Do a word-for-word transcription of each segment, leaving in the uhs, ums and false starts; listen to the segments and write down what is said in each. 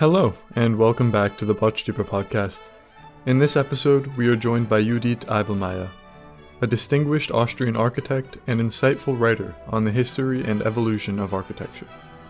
Hello, and welcome back to the Botstiber podcast. In this episode, we are joined by Judith Eibelmeier, a distinguished Austrian architect and insightful writer on the history and evolution of architecture.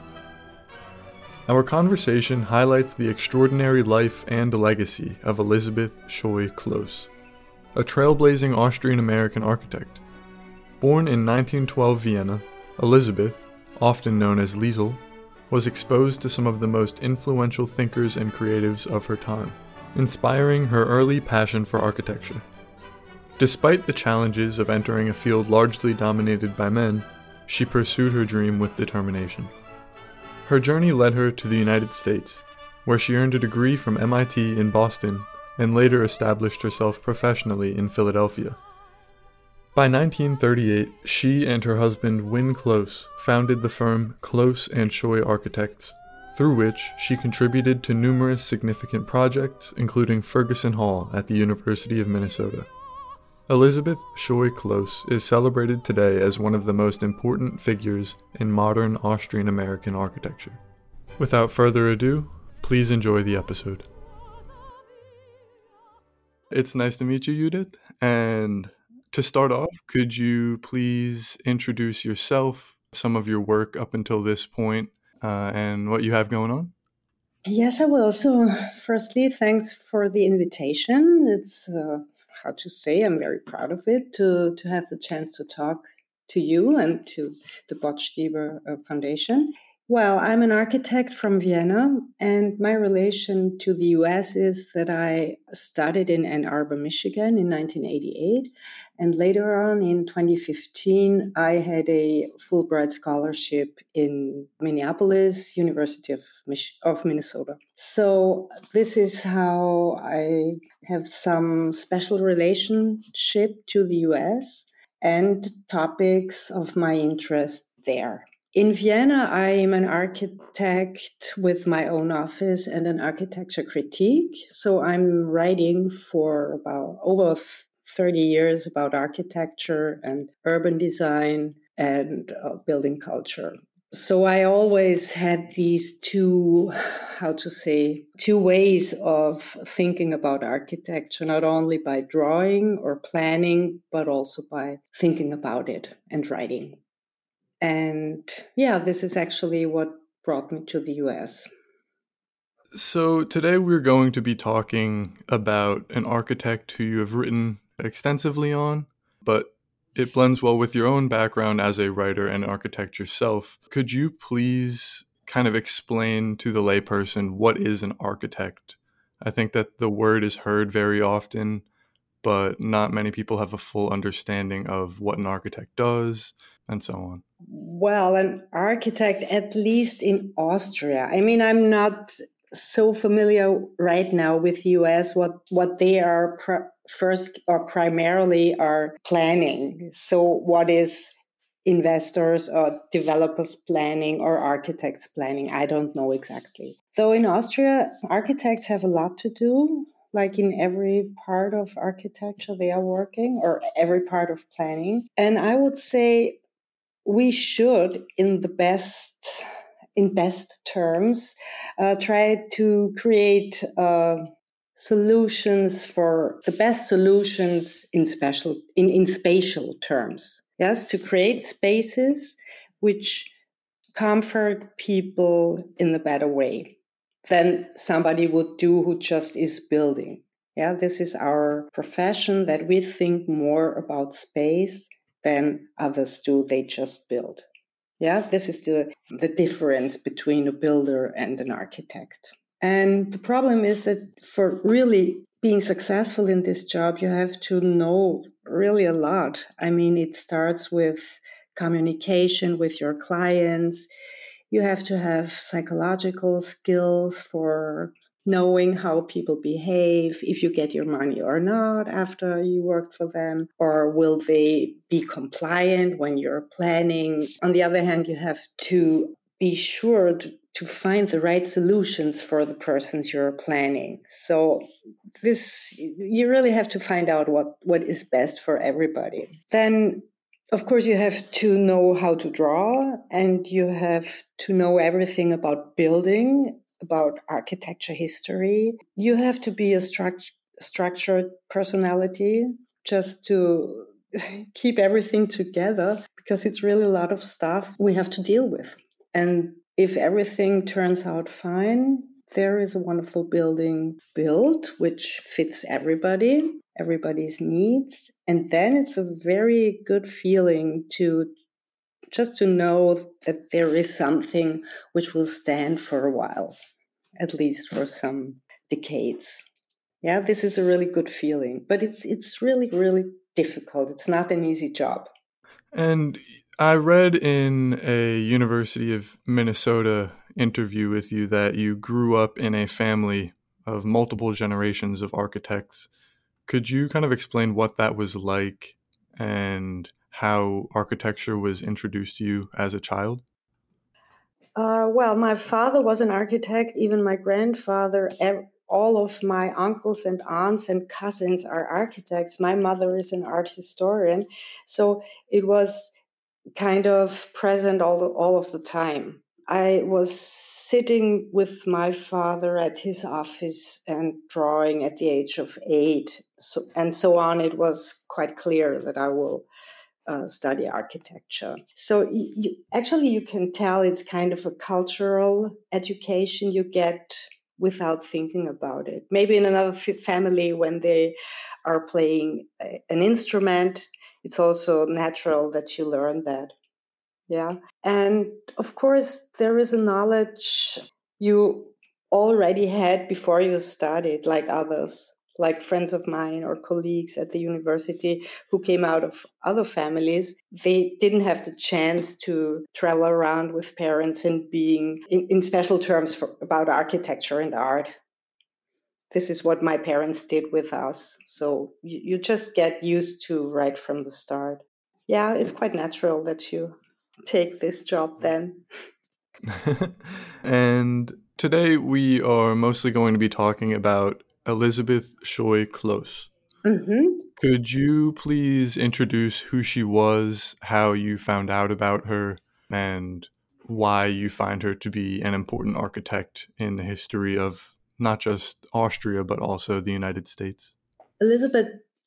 Our conversation highlights the extraordinary life and legacy of Elisabeth Schoy-Close, a trailblazing Austrian-American architect. Born in nineteen twelve Vienna, Elisabeth, often known as Liesl, was exposed to some of the most influential thinkers and creatives of her time, inspiring her early passion for architecture. Despite the challenges of entering a field largely dominated by men, she pursued her dream with determination. Her journey led her to the United States, where she earned a degree from M I T in Boston and later established herself professionally in Philadelphia. By nineteen thirty-eight, she and her husband Win Close founded the firm Close and Schoy Architects, through which she contributed to numerous significant projects, including Ferguson Hall at the University of Minnesota. Elisabeth Schoy-Close is celebrated today as one of the most important figures in modern Austrian-American architecture. Without further ado, please enjoy the episode. It's nice to meet you, Judith, and to start off, could you please introduce yourself, some of your work up until this point, uh, and what you have going on? Yes, I will. So, firstly, thanks for the invitation. It's uh, hard to say. I'm very proud of it to, to have the chance to talk to you and to the Botstiber uh, Foundation. Well, I'm an architect from Vienna, and my relation to the U S is that I studied in Ann Arbor, Michigan in nineteen eighty-eight, and later on in twenty fifteen, I had a Fulbright scholarship in Minneapolis, University of, Mich- of Minnesota. So this is how I have some special relationship to the U S and topics of my interest there. In Vienna, I am an architect with my own office and an architecture critique. So I'm writing for about over thirty years about architecture and urban design and uh, building culture. So I always had these two, how to say, two ways of thinking about architecture, not only by drawing or planning, but also by thinking about it and writing. And yeah, this is actually what brought me to the U S. So today we're going to be talking about an architect who you have written extensively on, but it blends well with your own background as a writer and architect yourself. Could you please kind of explain to the layperson what is an architect? I think that the word is heard very often, but not many people have a full understanding of what an architect does and so on. Well, an architect, at least in Austria. I mean, I'm not so familiar right now with the U S, what, what they are pr- first or primarily are planning. So what is investors or developers planning or architects planning? I don't know exactly. Though in Austria, architects have a lot to do. Like in every part of architecture they are working, or every part of planning. And I would say we should, in the best, in best terms, uh, try to create uh, solutions for the best solutions in special, in, in spatial terms. Yes, to create spaces which comfort people in a better way than somebody would do who just is building. Yeah, this is our profession, that we think more about space than others do. They just build. Yeah, this is the, the difference between a builder and an architect. And the problem is that for really being successful in this job, you have to know really a lot. I mean, it starts with communication with your clients. You have to have psychological skills for knowing how people behave, if you get your money or not after you work for them, or will they be compliant when you're planning. On the other hand, you have to be sure to, to find the right solutions for the persons you're planning. So this, you really have to find out what, what is best for everybody. Then, of course, you have to know how to draw, and you have to know everything about building. about architecture history. You have to be a struct- structured personality just to keep everything together, because it's really a lot of stuff we have to deal with. And if everything turns out fine, there is a wonderful building built which fits everybody, everybody's needs. And then it's a very good feeling to just to know that there is something which will stand for a while, at least for some decades. Yeah, this is a really good feeling, but it's it's really, really difficult. It's not an easy job. And I read in a University of Minnesota interview with you that you grew up in a family of multiple generations of architects. Could you kind of explain what that was like and how architecture was introduced to you as a child? Uh, well, my father was an architect, even my grandfather. ev- All of my uncles and aunts and cousins are architects. My mother is an art historian. So it was kind of present all, all of the time. I was sitting with my father at his office and drawing at the age of eight, so, and so on. It was quite clear that I will uh, study architecture. So you, you, actually, you can tell it's kind of a cultural education you get without thinking about it. Maybe in another f- family, when they are playing a, an instrument, it's also natural that you learn that. Yeah. And of course, there is a knowledge you already had before you studied, like others, like friends of mine or colleagues at the university who came out of other families. They didn't have the chance to travel around with parents and being in, in special terms for, about architecture and art. This is what my parents did with us. So you, you just get used to right from the start. Yeah, it's quite natural that you take this job then. And today we are mostly going to be talking about Elisabeth Scheu Cloos. Mm-hmm. Could you please introduce who she was, how you found out about her, and why you find her to be an important architect in the history of not just Austria, but also the United States? Elisabeth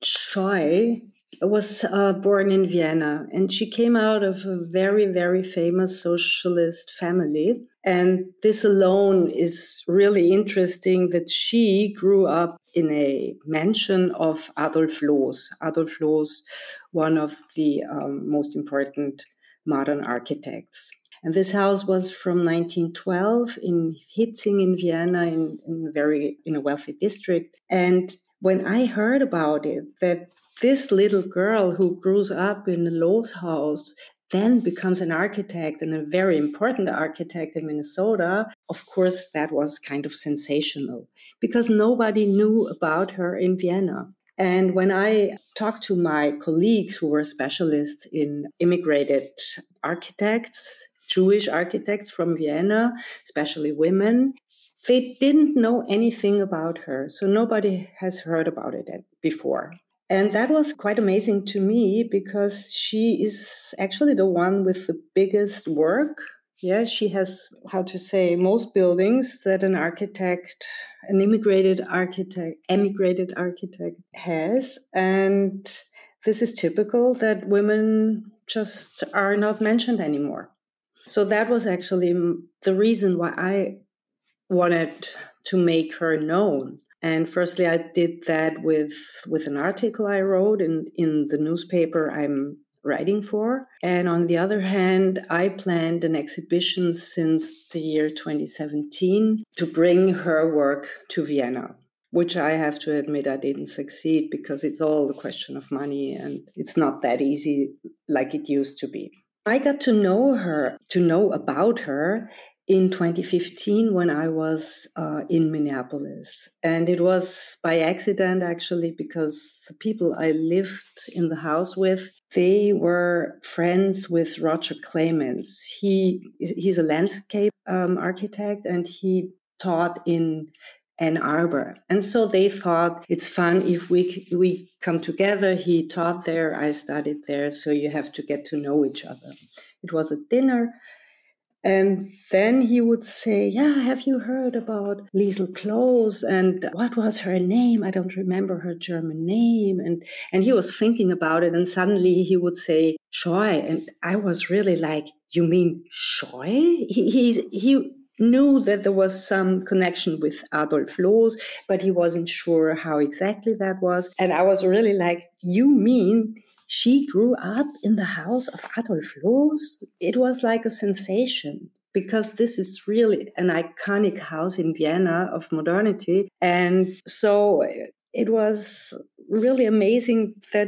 Scheu was uh, born in Vienna, and she came out of a very, very famous socialist family. And this alone is really interesting, that she grew up in a mansion of Adolf Loos. Adolf Loos, one of the um, most important modern architects. And this house was from nineteen twelve in Hitzing in Vienna, in, in very in a wealthy district. And when I heard about it, that this little girl who grows up in a Loos house then becomes an architect, and a very important architect in Minnesota, of course, that was kind of sensational because nobody knew about her in Vienna. And when I talked to my colleagues who were specialists in immigrated architects, Jewish architects from Vienna, especially women, they didn't know anything about her. So nobody has heard about it before. And that was quite amazing to me because she is actually the one with the biggest work. Yeah, she has, how to say, most buildings that an architect, an immigrated architect, emigrated architect has. And this is typical that women just are not mentioned anymore. So that was actually the reason why I wanted to make her known. And firstly, I did that with, with an article I wrote in, in the newspaper I'm writing for. And on the other hand, I planned an exhibition since the year twenty seventeen to bring her work to Vienna, which I have to admit I didn't succeed because it's all a question of money and it's not that easy like it used to be. I got to know her, to know about her in twenty fifteen when I was uh, in Minneapolis. And it was by accident, actually, because the people I lived in the house with, they were friends with Roger Clemens. He, he's a landscape um, architect, and he taught in Ann Arbor. And so they thought it's fun if we we come together. He taught there, I studied there, so you have to get to know each other. It was a dinner. And then he would say, yeah, have you heard about Liesl Kloos? And what was her name? I don't remember her German name. And, and he was thinking about it. And suddenly he would say, Scheu. And I was really like, you mean Scheu? He, he's, he knew that there was some connection with Adolf Loos, but he wasn't sure how exactly that was. And I was really like, you mean she grew up in the house of Adolf Loos? It was like a sensation, because this is really an iconic house in Vienna of modernity. And so it was really amazing that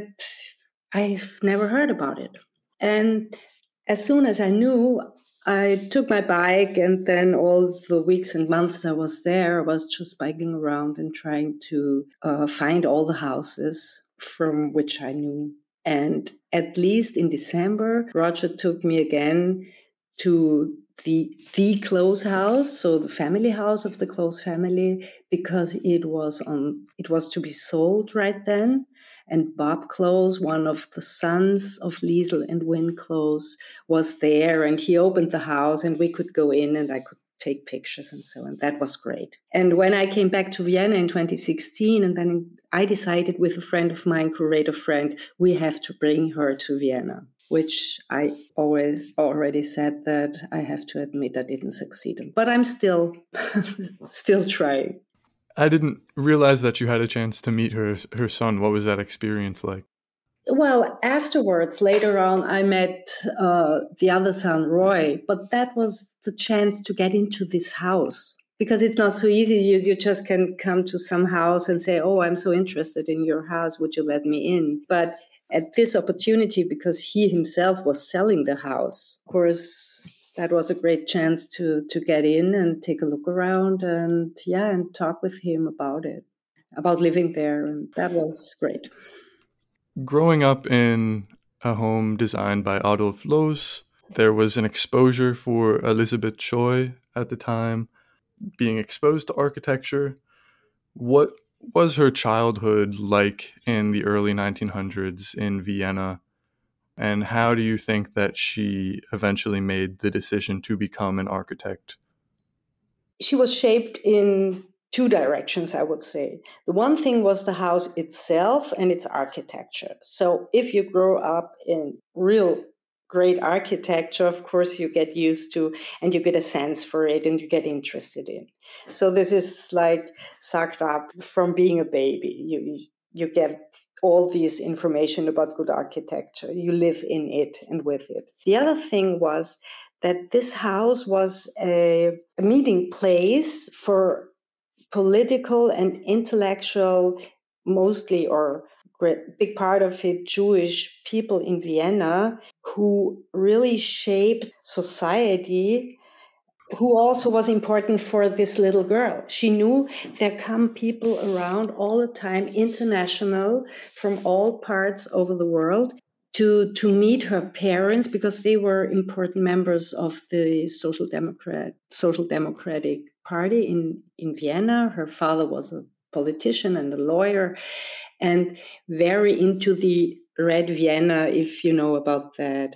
I've never heard about it. And as soon as I knew, I took my bike, and then all the weeks and months I was there, I was just biking around and trying to uh, find all the houses from which I knew. And at least in December, Roger took me again to the the Kloos house, so the family house of the Kloos family, because it was on it was to be sold right then. And Bob Kloos, one of the sons of Liesl and Win Kloos, was there, and he opened the house, and we could go in, and I could take pictures and so on. That was great. And when I came back to Vienna in twenty sixteen, and then I decided with a friend of mine, curator friend, we have to bring her to Vienna, which I always already said that I have to admit I didn't succeed in. But I'm still, still trying. I didn't realize that you had a chance to meet her her son. What was that experience like? Well, afterwards, later on, I met uh, the other son, Roy, but that was the chance to get into this house, because it's not so easy. You, you just can come to some house and say, oh, I'm so interested in your house. Would you let me in? But at this opportunity, because he himself was selling the house, of course, that was a great chance to, to get in and take a look around and, yeah, and talk with him about it, about living there. And that was great. Growing up in a home designed by Adolf Loos, there was an exposure for Elisabeth Scheu at the time, being exposed to architecture. What was her childhood like in the early nineteen hundreds in Vienna? And how do you think that she eventually made the decision to become an architect? She was shaped in two directions, I would say. The one thing was the house itself and its architecture. So if you grow up in real great architecture, of course, you get used to and you get a sense for it and you get interested in. So this is like sucked up from being a baby. You, you get all this information about good architecture. You live in it and with it. The other thing was that this house was a, a meeting place for political and intellectual, mostly or great, big part of it, Jewish people in Vienna who really shaped society, who also was important for this little girl. She knew there come people around all the time, international, from all parts over the world, to, to meet her parents, because they were important members of the Social Democrat, Social Democratic Party in, in Vienna. Her father was a politician and a lawyer, and very into the Red Vienna, if you know about that.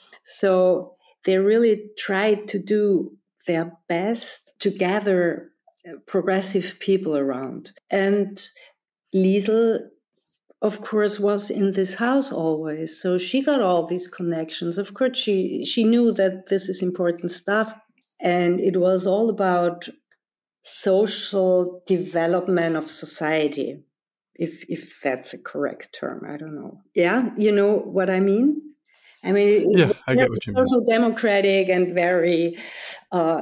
So they really tried to do their best to gather progressive people around. And Liesl, of course, was in this house always. So she got all these connections. Of course, she, she knew that this is important stuff. And it was all about social development of society, if if that's a correct term. I don't know. Yeah, you know what I mean? I mean, yeah, I get what you mean. Social democratic and very uh,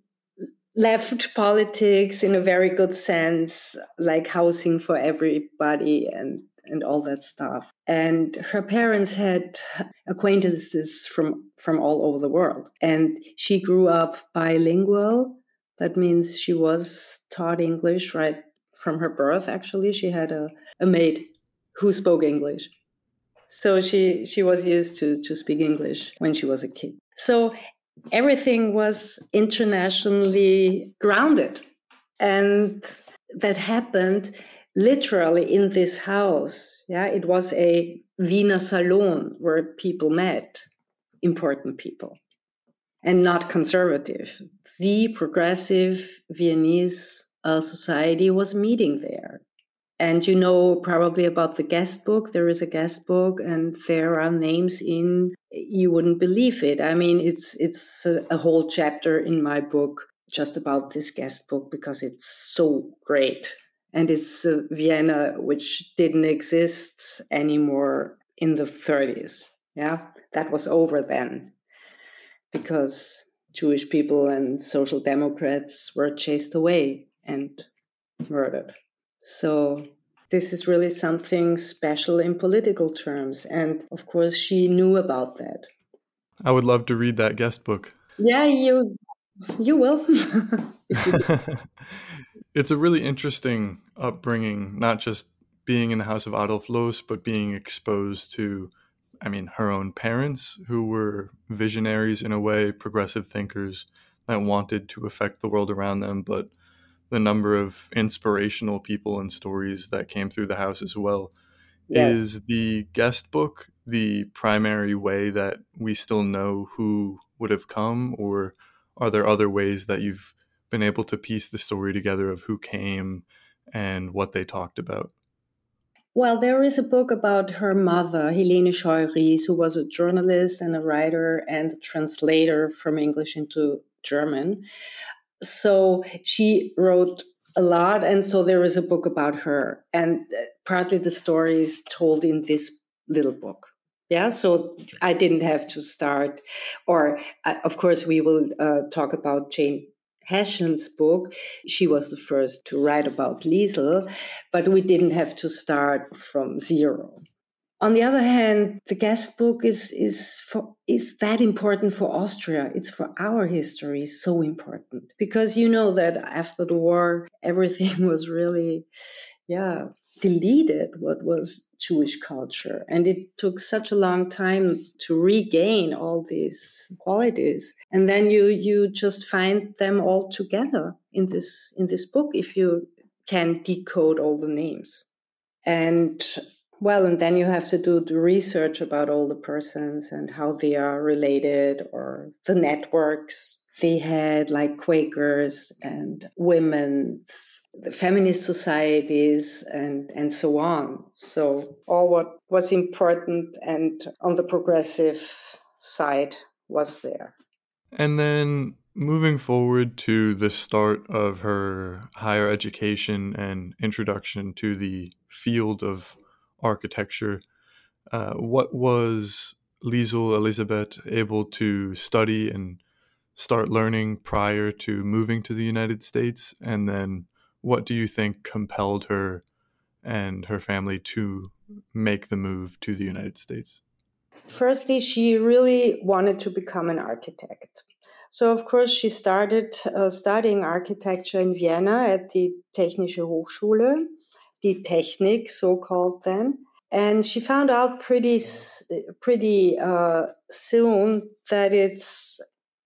left politics in a very good sense, like housing for everybody and, and all that stuff. And her parents had acquaintances from, from all over the world. And she grew up bilingual. That means she was taught English right from her birth, actually. She had a, a maid who spoke English. So she, she was used to, to speak English when she was a kid. So everything was internationally grounded. And that happened literally in this house. Yeah, it was a Wiener Salon where people met, important people. and not conservative. The progressive Viennese uh, society was meeting there. And you know probably about the guest book. There is a guest book, and there are names in. You wouldn't believe it. I mean, it's it's a, a whole chapter in my book just about this guest book because it's so great, and it's uh, Vienna, which didn't exist anymore in the thirties. Yeah, that was over then, because Jewish people and social democrats were chased away and murdered. So this is really something special in political terms. And of course, she knew about that. I would love to read that guest book. Yeah, you you will. It's a really interesting upbringing, not just being in the house of Adolf Loos, but being exposed to, I mean, her own parents, who were visionaries in a way, progressive thinkers that wanted to affect the world around them, but the number of inspirational people and stories that came through the house as well. Yes. Is the guest book the primary way that we still know who would have come, or are there other ways that you've been able to piece the story together of who came and what they talked about? Well, there is a book about her mother, Helene Scheu-Ries, who was a journalist and a writer and a translator from English into German. So she wrote a lot, and so there is a book about her, and partly the story is told in this little book. Yeah, so I didn't have to start, or uh, of course we will uh, talk about Jane Hession's book. She was the first to write about Liesl, but we didn't have to start from zero. On the other hand, the guest book is is for is that important for Austria. It's for our history so important, because you know that after the war, everything was really, yeah, deleted. What was Jewish culture, and it took such a long time to regain all these qualities. And then you you just find them all together in this in this book if you can decode all the names. And well, and then you have to do the research about all the persons and how they are related, or the networks they had, like Quakers and women's, the feminist societies, and, and so on. So all what was important and on the progressive side was there. And then moving forward to the start of her higher education and introduction to the field of architecture, uh, what was Liesl Elisabeth able to study and start learning prior to moving to the United States? And then what do you think compelled her and her family to make the move to the United States? Firstly, she really wanted to become an architect. So, of course, she started uh, studying architecture in Vienna at the Technische Hochschule, the Technik, so-called then. And she found out pretty, pretty uh, soon that it's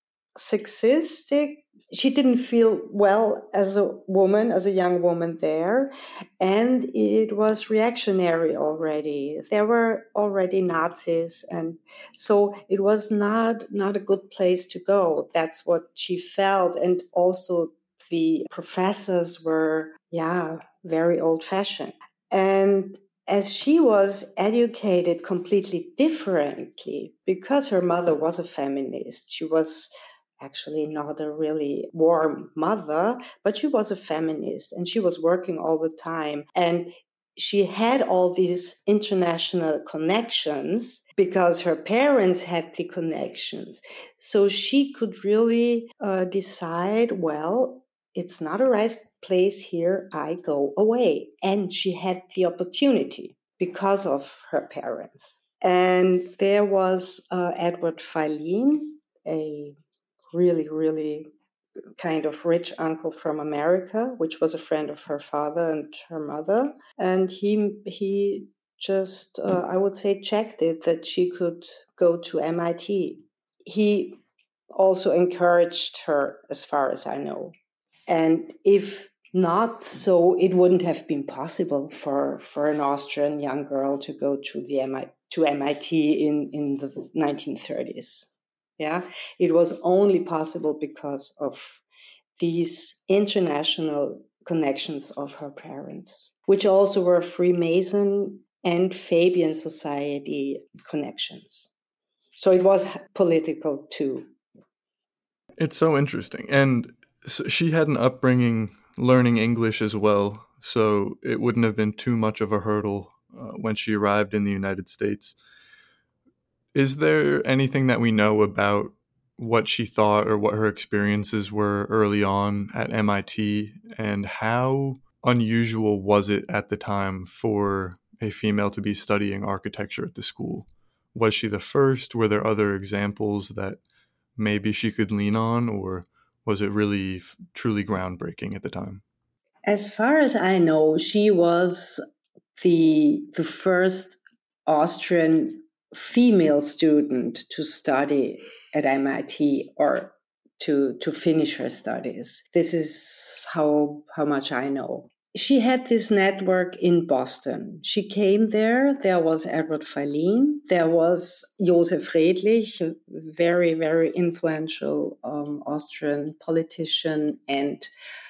sexistic. She didn't feel well as a woman, as a young woman there. And it was reactionary already. There were already Nazis. And so it was not, not a good place to go. That's what she felt. And also the professors were, yeah, very old-fashioned. And as she was educated completely differently, because her mother was a feminist, she was actually not a really warm mother, but she was a feminist and she was working all the time. And she had all these international connections because her parents had the connections. So she could really uh, decide, well, it's not a right place here, I go away. And she had the opportunity because of her parents. And there was uh, Edward Filene, a really, really kind of rich uncle from America, which was a friend of her father and her mother. And he he just, uh, I would say, checked it that she could go to M I T. He also encouraged her, as far as I know. And if not so, it wouldn't have been possible for, for an Austrian young girl to go to the M I T, to M I T in, in the nineteen thirties. Yeah, it was only possible because of these international connections of her parents, which also were Freemason and Fabian Society connections. So it was political too. It's so interesting. And so she had an upbringing learning English as well, so it wouldn't have been too much of a hurdle uh, when she arrived in the United States. Is there anything that we know about what she thought or what her experiences were early on at M I T, and how unusual was it at the time for a female to be studying architecture at the school? Was she the first? Were there other examples that maybe she could lean on, or was it really f- truly groundbreaking at the time? As far as I know, she was the the first Austrian female student to study at M I T or to to finish her studies. This is how how much I know. She had this network in Boston. She came there. There was Edward Verlin. There was Josef Redlich, a very, very influential um, Austrian politician and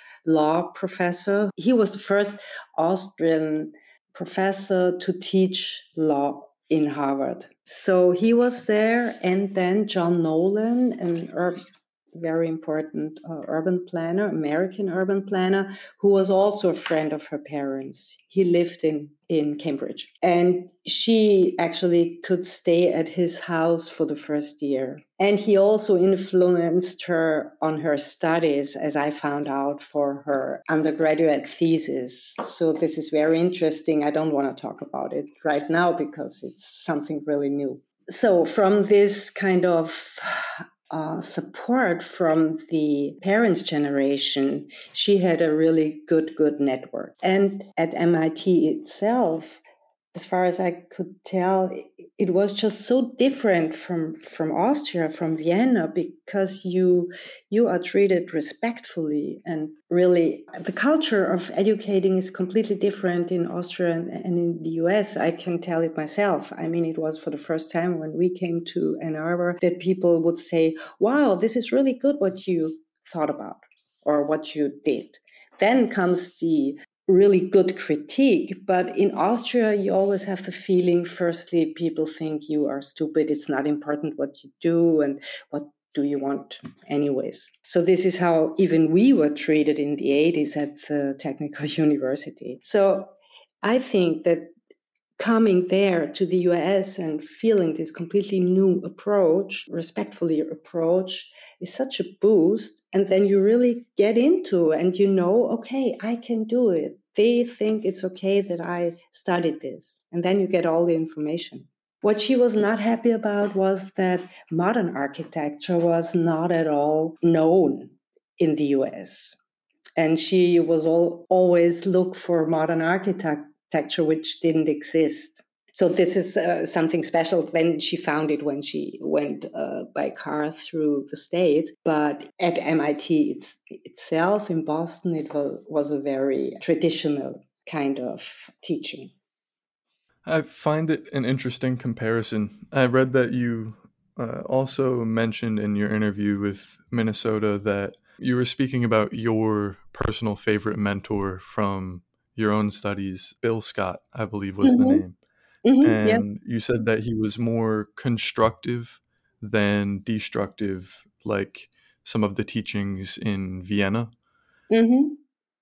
law professor. He was the first Austrian professor to teach law in Harvard. So he was there, and then John Nolan, an ur- very important uh, urban planner, American urban planner, who was also a friend of her parents. He lived in, in Cambridge. And she actually could stay at his house for the first year. And he also influenced her on her studies, as I found out, for her undergraduate thesis. So this is very interesting. I don't want to talk about it right now because it's something really new. So from this kind of uh, support from the parents' generation, she had a really good, good network. And at M I T itself, as far as I could tell, it was just so different from, from Austria, from Vienna, because you you are treated respectfully, and really the culture of educating is completely different in Austria and, and in the U S. I can tell it myself. I mean, it was for the first time when we came to Ann Arbor that people would say, "Wow, this is really good what you thought about or what you did." Then comes the really good critique. But in Austria, you always have the feeling, firstly, people think you are stupid. It's not important what you do, and what do you want anyways? So this is how even we were treated in the eighties at the Technical University. So I think that coming there to the U S and feeling this completely new approach, respectfully approach, is such a boost. And then you really get into and you know, okay, I can do it. They think it's okay that I studied this. And then you get all the information. What she was not happy about was that modern architecture was not at all known in the U S. And she was all, always look for modern architecture, which didn't exist. So this is uh, something special. Then she found it when she went uh, by car through the States. But at M I T it's, itself in Boston, it was, was a very traditional kind of teaching. I find it an interesting comparison. I read that you uh, also mentioned in your interview with Minnesota that you were speaking about your personal favorite mentor from your own studies, Bill Scott, I believe was the Mm-hmm. name. Mm-hmm. Yes. And you said that he was more constructive than destructive, like some of the teachings in Vienna. Mm-hmm.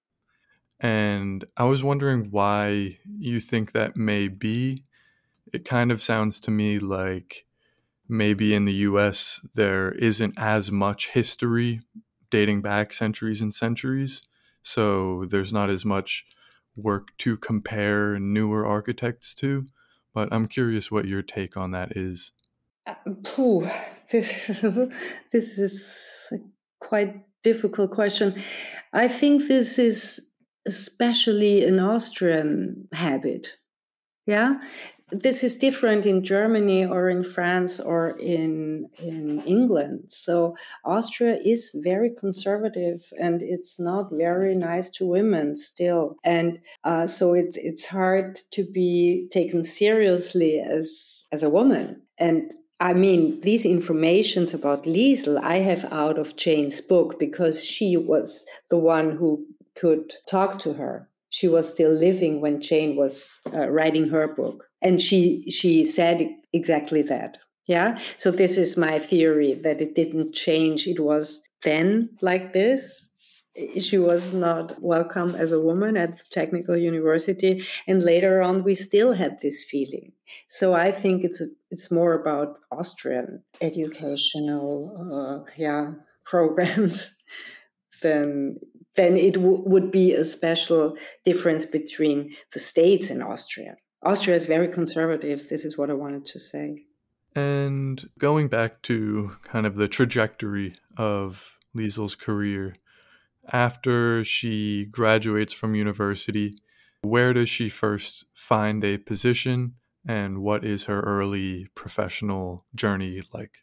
And I was wondering why you think that may be. It kind of sounds to me like maybe in the U S there isn't as much history dating back centuries and centuries, so there's not as much work to compare newer architects to. But I'm curious what your take on that is. Uh, phew, this, this is a quite difficult question. I think this is especially an Austrian habit. Yeah, this is different in Germany or in France or in in England. So Austria is very conservative, and it's not very nice to women still. And uh, so it's it's hard to be taken seriously as as a woman. And I mean, these informations about Liesl I have out of Jane's book because she was the one who could talk to her. She was still living when Jane was uh, writing her book. And she she said exactly that. Yeah. So this is my theory, that it didn't change. It was then like this. She was not welcome as a woman at the Technical University. And later on, we still had this feeling. So I think it's a, it's more about Austrian educational uh, yeah programs than then it w- would be a special difference between the states and Austria. Austria is very conservative. This is what I wanted to say. And going back to kind of the trajectory of Liesl's career, after she graduates from university, where does she first find a position, and what is her early professional journey like?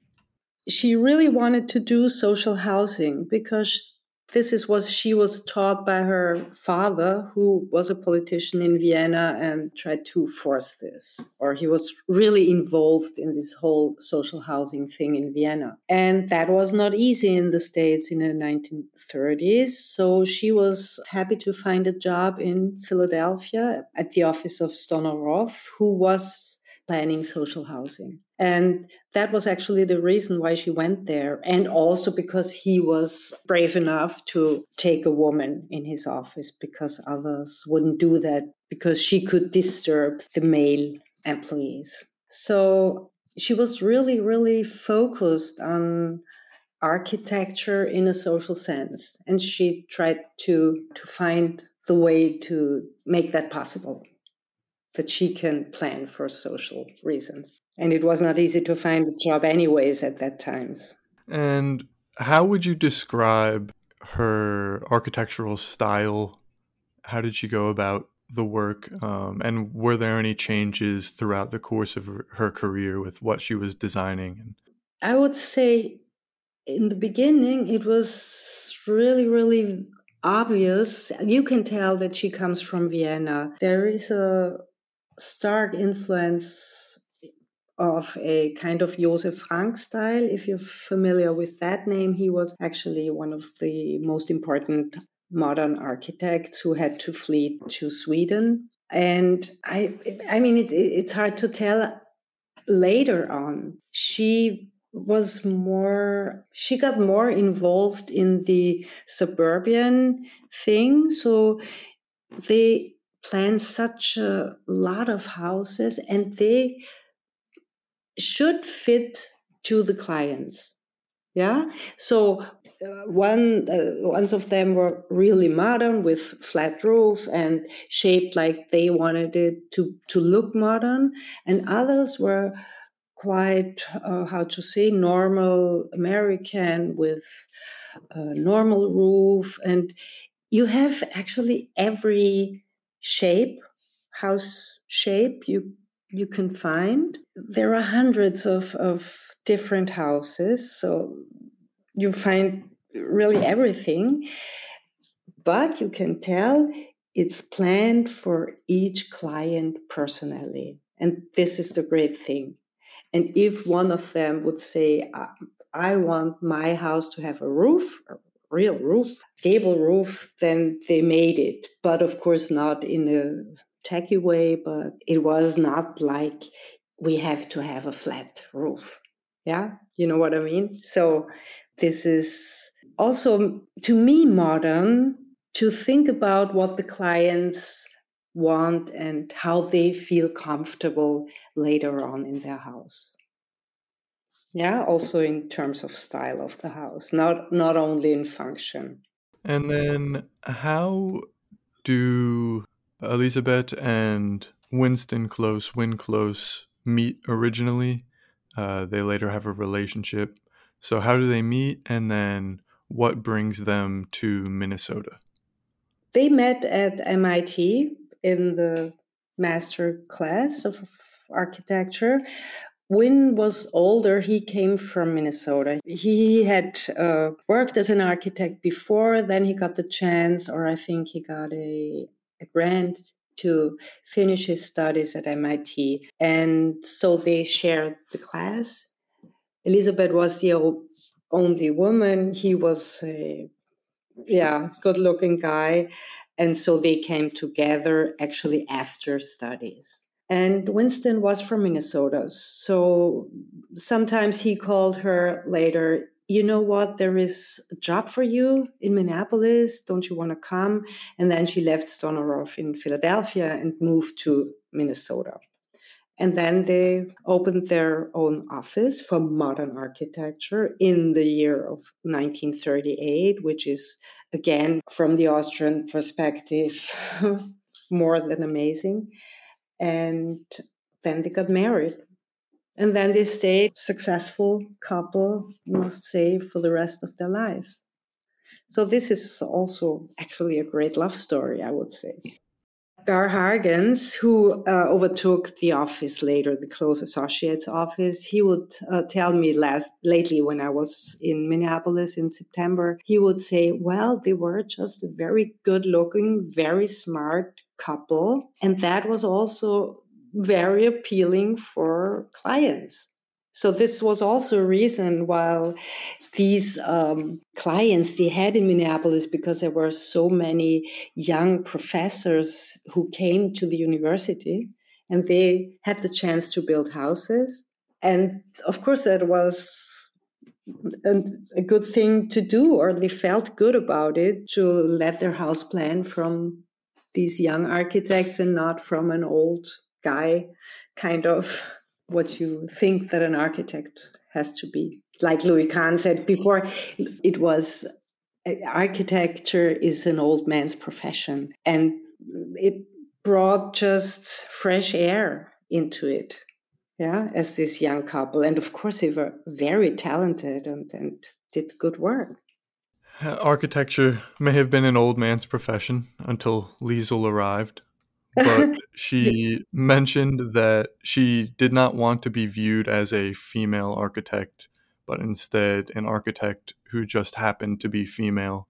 She really wanted to do social housing because this is what she was taught by her father, who was a politician in Vienna and tried to force this. Or he was really involved in this whole social housing thing in Vienna. And that was not easy in the States in the nineteen thirties. So she was happy to find a job in Philadelphia at the office of Stonorov, who was planning social housing. And that was actually the reason why she went there. And also because he was brave enough to take a woman in his office, because others wouldn't do that, because she could disturb the male employees. So she was really, really focused on architecture in a social sense. And she tried to, to find the way to make that possible, that she can plan for social reasons. And it was not easy to find a job anyways at that times. And how would you describe her architectural style? How did she go about the work? Um, and were there any changes throughout the course of her career with what she was designing? I would say in the beginning, it was really, really obvious. You can tell that she comes from Vienna. There is a stark influence of a kind of Josef Frank style. If you're familiar with that name, he was actually one of the most important modern architects who had to flee to Sweden. And I, I mean, it, it's hard to tell later on. She was more, she got more involved in the suburban thing. So they planned such a lot of houses, and they should fit to the clients. Yeah. So uh, one, uh, ones of them were really modern with flat roof and shaped like they wanted it to, to look modern. And others were quite, uh, how to say, normal American with a normal roof. And you have actually every shape, house shape you you can find. There are hundreds of, of different houses, so you find really everything. But you can tell it's planned for each client personally. And this is the great thing. And if one of them would say, I want my house to have a roof, a real roof, gable roof, then they made it. But of course, not in a tacky way, but it was not like we have to have a flat roof. Yeah, you know what I mean? So this is also, to me, modern, to think about what the clients want and how they feel comfortable later on in their house. Yeah, also in terms of style of the house, not not only in function. And then how do Elisabeth and Winston Close, Win Close, meet originally? Uh, they later have a relationship. So how do they meet, and then what brings them to Minnesota? They met at M I T in the master class of architecture. Win was older. He came from Minnesota. He had uh, worked as an architect before. Then he got the chance, or I think he got a, a grant to finish his studies at M I T. And so they shared the class. Elizabeth was the old, only woman. He was a yeah, good-looking guy. And so they came together actually after studies. And Winston was from Minnesota. So sometimes he called her later, you know what, there is a job for you in Minneapolis. Don't you want to come? And then she left Stoneroff in Philadelphia and moved to Minnesota. And then they opened their own office for modern architecture in the year of nineteen thirty-eight, which is, again, from the Austrian perspective, more than amazing. And then they got married. And then they stayed successful couple, must say, for the rest of their lives. So this is also actually a great love story, I would say. Gar Hargens, who uh, overtook the office later, the close associates office, he would uh, tell me last lately when I was in Minneapolis in September, he would say, well, they were just a very good-looking, very smart couple. And that was also very appealing for clients. So this was also a reason why these um, clients they had in Minneapolis, because there were so many young professors who came to the university and they had the chance to build houses. And of course, that was a, a good thing to do, or they felt good about it, to let their house plan from these young architects and not from an old guy, kind of what you think that an architect has to be. Like Louis Kahn said before, it was architecture is an old man's profession, and it brought just fresh air into it. Yeah, as this young couple. And of course, they were very talented and, and did good work. Architecture may have been an old man's profession until Liesl arrived, but she mentioned that she did not want to be viewed as a female architect, but instead an architect who just happened to be female.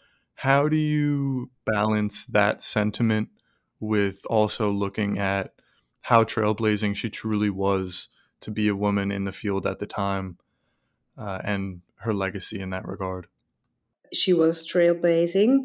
How do you balance that sentiment with also looking at how trailblazing she truly was to be a woman in the field at the time, uh, and her legacy in that regard? She was trailblazing.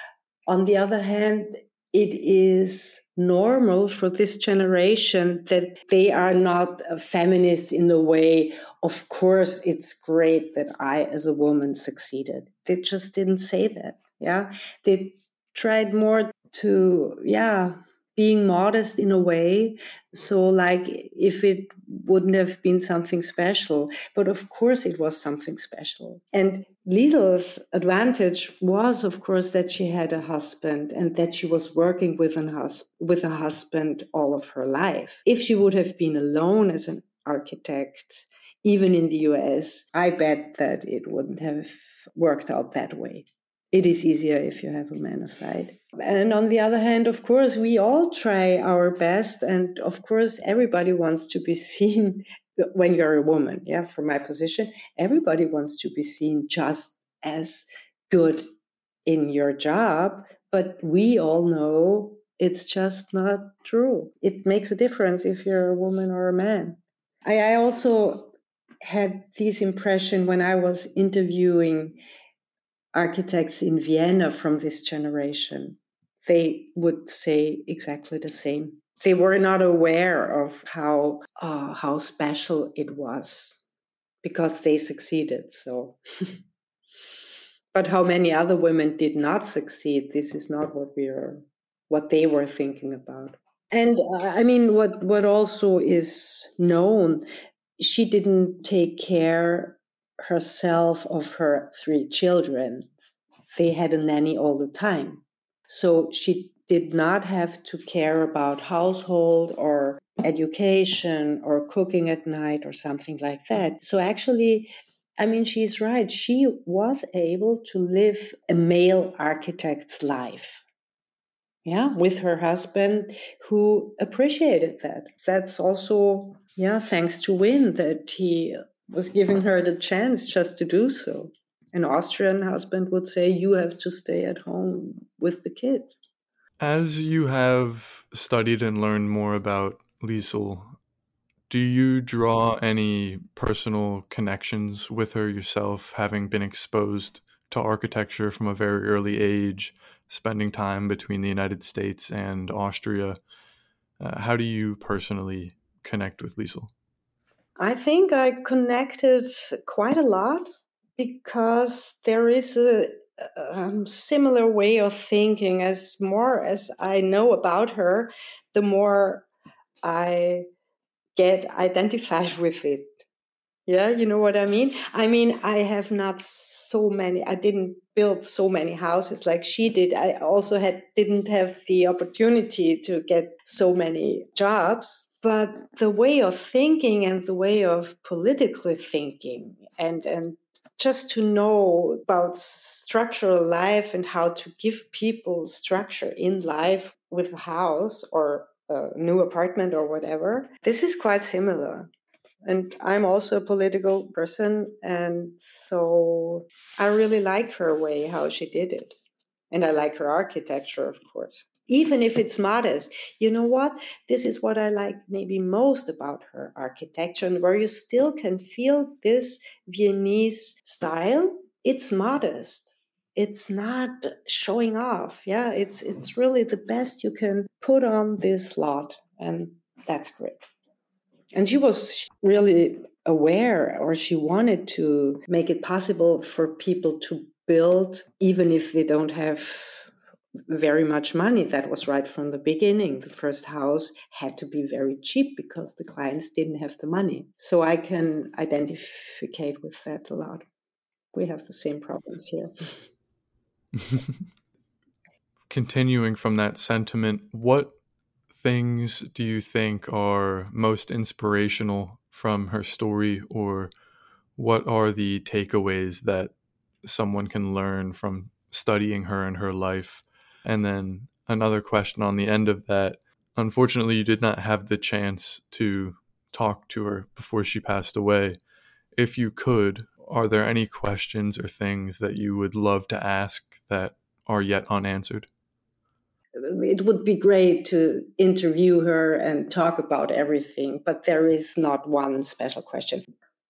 On the other hand, it is normal for this generation that they are not feminists in the way, of course, it's great that I, as a woman, succeeded. They just didn't say that. Yeah. They tried more to, yeah, being modest in a way. So like if it wouldn't have been something special, but of course it was something special. And Liesl's advantage was, of course, that she had a husband and that she was working with, an hus- with a husband all of her life. If she would have been alone as an architect, even in the U S, I bet that it wouldn't have worked out that way. It is easier if you have a man aside. And on the other hand, of course, we all try our best. And of course, everybody wants to be seen when you're a woman. Yeah, from my position, everybody wants to be seen just as good in your job. But we all know it's just not true. It makes a difference if you're a woman or a man. I, I also had this impression when I was interviewing architects in Vienna from this generation. They would say exactly the same. They were not aware of how uh, how special it was because they succeeded. So, but how many other women did not succeed? This is not what we are, what they were thinking about. And uh, I mean, what what also is known, she didn't take care herself of her three children. They had a nanny all the time. So she did not have to care about household or education or cooking at night or something like that. So actually, I mean, she's right. She was able to live a male architect's life. Yeah, with her husband who appreciated that. That's also, yeah, thanks to Win that he was giving her the chance just to do so. An Austrian husband would say, you have to stay at home with the kids. As you have studied and learned more about Liesel, do you draw any personal connections with her yourself, having been exposed to architecture from a very early age, spending time between the United States and Austria? Uh, how do you personally connect with Liesel? I think I connected quite a lot because there is a um, similar way of thinking. As more as I know about her, the more I get identified with it. Yeah, you know what I mean? I mean, I have not so many, I didn't build so many houses like she did. I also had didn't have the opportunity to get so many jobs. But the way of thinking and the way of politically thinking and, and just to know about structural life and how to give people structure in life with a house or a new apartment or whatever, this is quite similar. And I'm also a political person, and so I really like her way how she did it. And I like her architecture, of course. Even if it's modest. You know what? This is what I like maybe most about her architecture, and where you still can feel this Viennese style. It's modest. It's not showing off. Yeah, it's it's really the best you can put on this lot, and that's great. And she was really aware, or she wanted to make it possible for people to build, even if they don't have very much money. That was right from the beginning. The first house had to be very cheap because the clients didn't have the money. So I can identify with that a lot. We have the same problems here. Continuing from that sentiment, what things do you think are most inspirational from her story, or what are the takeaways that someone can learn from studying her and her life? And then another question on the end of that. Unfortunately, you did not have the chance to talk to her before she passed away. If you could, are there any questions or things that you would love to ask that are yet unanswered? It would be great to interview her and talk about everything, but there is not one special question.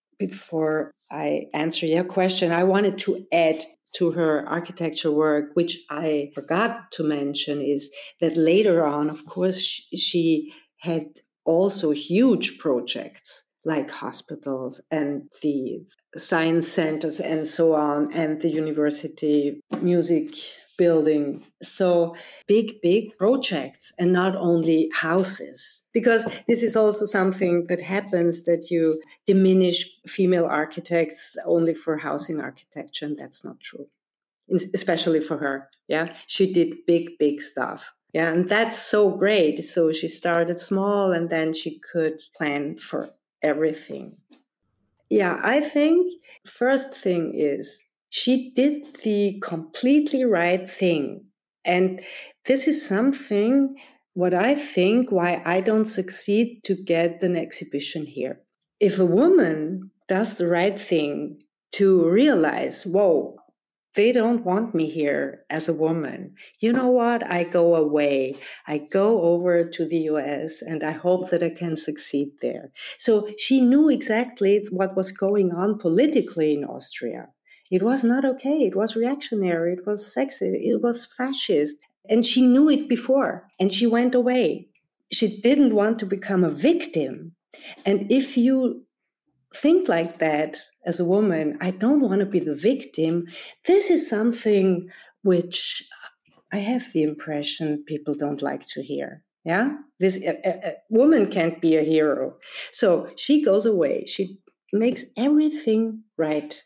Before I answer your question, I wanted to add to her architecture work, which I forgot to mention, is that later on, of course, she had also huge projects like hospitals and the science centers and so on, and the university music building. So big, big projects and not only houses. Because this is also something that happens, that you diminish female architects only for housing architecture, and that's not true, especially for her. Yeah, she did big, big stuff. Yeah, and that's so great. So she started small and then she could plan for everything. Yeah, I think first thing is she did the completely right thing. And this is something what I think why I don't succeed to get an exhibition here. If a woman does the right thing to realize, whoa, they don't want me here as a woman. You know what? I go away. I go over to the U S and I hope that I can succeed there. So she knew exactly what was going on politically in Austria. It was not okay. It was reactionary. It was sexist. It was fascist. And she knew it before and she went away. She didn't want to become a victim. And if you think like that as a woman, I don't want to be the victim. This is something which I have the impression people don't like to hear. Yeah, this a, a, a woman can't be a hero. So she goes away. She makes everything right.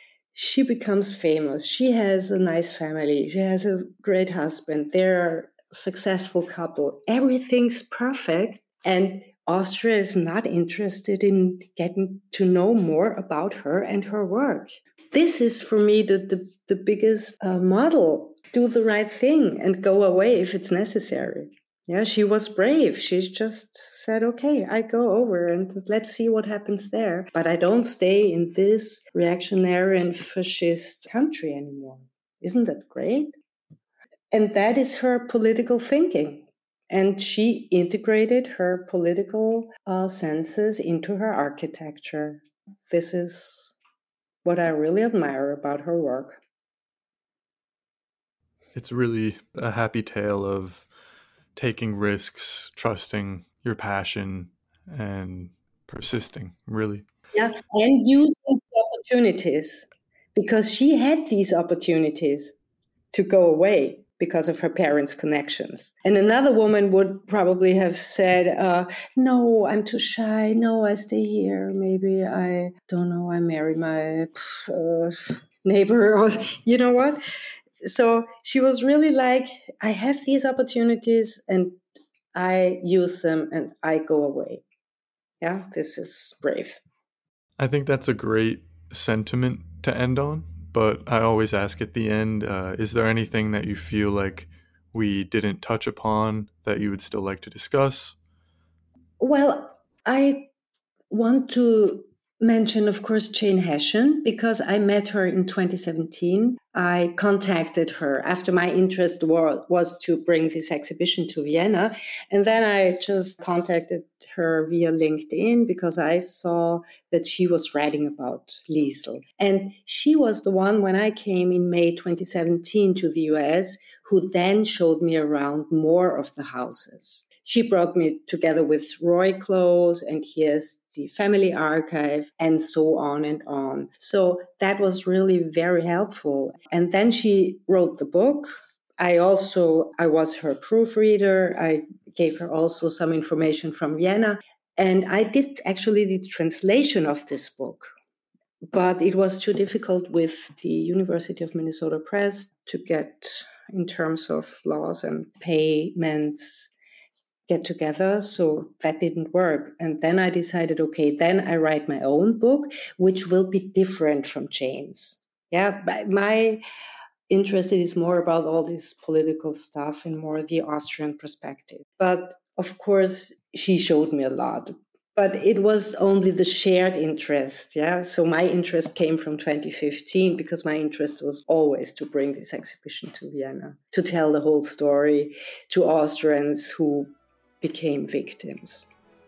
She becomes famous. She has a nice family. She has a great husband. They're a successful couple. Everything's perfect. And Austria is not interested in getting to know more about her and her work. This is for me the, the, the biggest uh, model. Do the right thing and go away if it's necessary. Yeah, she was brave. She just said, okay, I go over and let's see what happens there. But I don't stay in this reactionary and fascist country anymore. Isn't that great? And that is her political thinking. And she integrated her political uh, senses into her architecture. This is what I really admire about her work. It's really a happy tale of taking risks, trusting your passion, and persisting, really. Yeah, and using the opportunities, because she had these opportunities to go away because of her parents' connections. And another woman would probably have said, uh, no, I'm too shy. No, I stay here. Maybe I don't know, I marry my uh, neighbor, or you know what? So she was really like, I have these opportunities and I use them and I go away. Yeah, this is brave. I think that's a great sentiment to end on, but I always ask at the end, uh, is there anything that you feel like we didn't touch upon that you would still like to discuss? Well, I want to mention, of course, Jane Hession, because I met her in twenty seventeen. I contacted her after my interest war, was to bring this exhibition to Vienna. And then I just contacted her via LinkedIn because I saw that she was writing about Liesl. And she was the one, when I came in May twenty seventeen to the U S, who then showed me around more of the houses. She brought me together with Roy Close, and here's the family archive, and so on and on. So that was really very helpful. And then she wrote the book. I also, I was her proofreader. I gave her also some information from Vienna. And I did actually the translation of this book. But it was too difficult with the University of Minnesota Press to get, in terms of laws and payments, get together. So that didn't work. And then I decided, okay, then I write my own book, which will be different from Jane's. Yeah, my interest is more about all this political stuff and more the Austrian perspective. But of course, she showed me a lot. But it was only the shared interest. Yeah. So my interest came from twenty fifteen because my interest was always to bring this exhibition to Vienna, to tell the whole story to Austrians who became victims.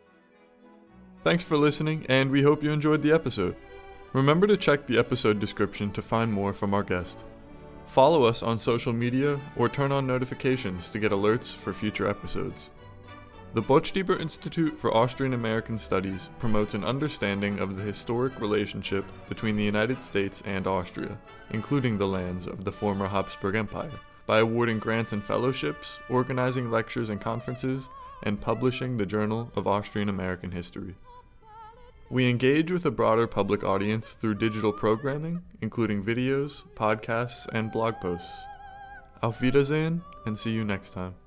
Thanks for listening, and we hope you enjoyed the episode. Remember to check the episode description to find more from our guest. Follow us on social media or turn on notifications to get alerts for future episodes. The Böttcher Institute for Austrian American Studies promotes an understanding of the historic relationship between the United States and Austria, including the lands of the former Habsburg Empire, by awarding grants and fellowships, organizing lectures and conferences, and publishing the Journal of Austrian American History. We engage with a broader public audience through digital programming, including videos, podcasts, and blog posts. Auf Wiedersehen, and see you next time.